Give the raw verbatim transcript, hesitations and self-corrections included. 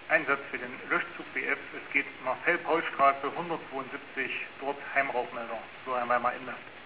Einsatz für den Löschzug B F. Es geht Marcel-Paul-Straße hundertzweiundsiebzig, dort Heimrauchmelder, so Herr Weimar Ende.